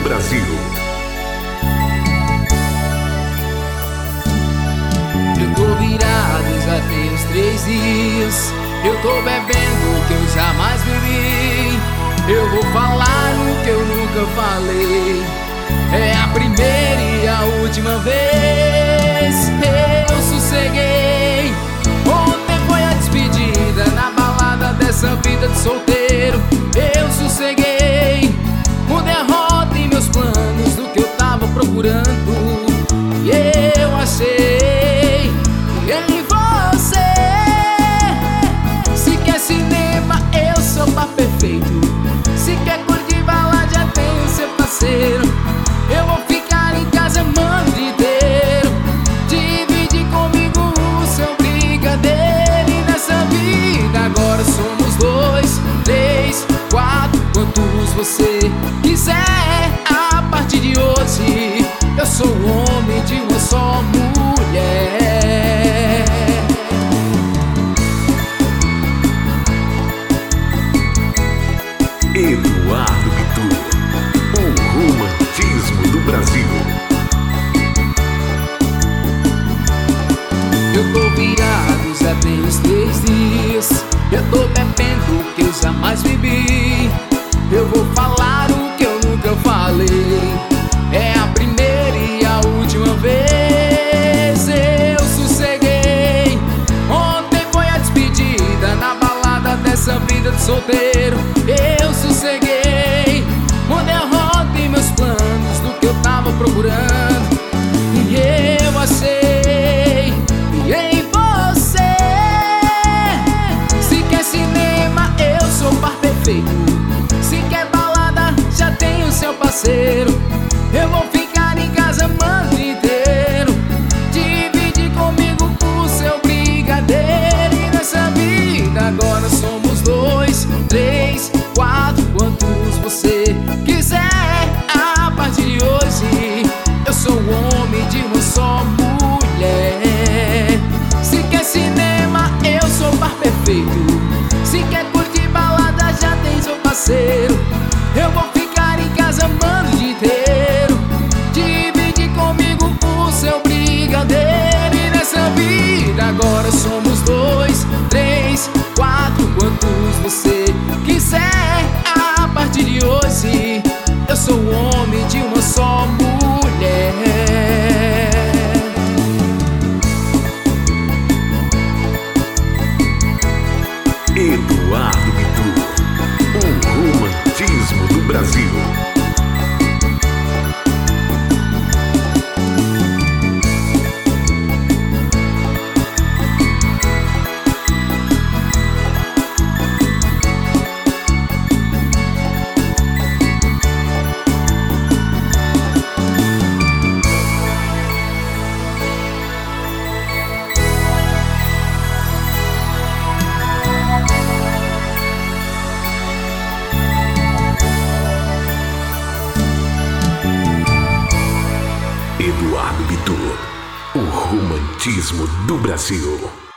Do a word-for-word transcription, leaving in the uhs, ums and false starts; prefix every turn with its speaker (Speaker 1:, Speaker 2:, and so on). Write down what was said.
Speaker 1: Brasil.
Speaker 2: Eu tô virado já tem uns três dias. Eu tô bebendo o que eu jamais bebi. Eu vou falar o que eu nunca falei. É a primeira e a última vez. Eu sosseguei. Ontem foi a despedida na balada dessa vida de solteiro. Eu sosseguei. Mudei a rota e meus planos do que eu tava procurando. E eu achei em você. Se quer cinema, eu sou par perfeito. Se quer curtir balada, já tenho seu parceiro. Eu vou ficar em casa, mano, o dia inteiro. Divide comigo o seu brigadeiro. E nessa vida agora somos dois, três, quatro, quantos você quiser. A partir de hoje eu sou o homem de uma só mulher.
Speaker 1: Eduardo Bitu, o romantismo do Brasil.
Speaker 2: Eu tô virado já tem uns três dias. Eu tô bebendo o que eu jamais bebi. Eu vou falar o que eu nunca falei. É a primeira e a última vez. Eu sosseguei. Ontem foi a despedida na balada dessa vida de solteiro. Eu sosseguei. Mudei a rota e meus planos do que eu tava procurando. E eu achei em você. Se quer cinema, eu sou par perfeito. Se quer balada, já tenho seu parceiro. Eu vou ficar em casa, mano, o dia inteiro. Divide comigo o seu brigadeiro. E nessa vida agora somos dois, três, quatro, quantos você quiser. A partir de hoje eu sou o homem de uma só mulher. Se quer cinema, eu sou par perfeito. Se quer curtir balada, já tem seu parceiro. Eu vou ficar em casa, mano, o dia inteiro. Divide comigo o seu brigadeiro. E nessa vida agora somos dois, três, quatro, quantos você quiser. A partir de hoje eu sou o homem de uma só mulher.
Speaker 1: Eduardo Bitu, o romantismo do Brasil. Eduardo Bitu, o romantismo do Brasil.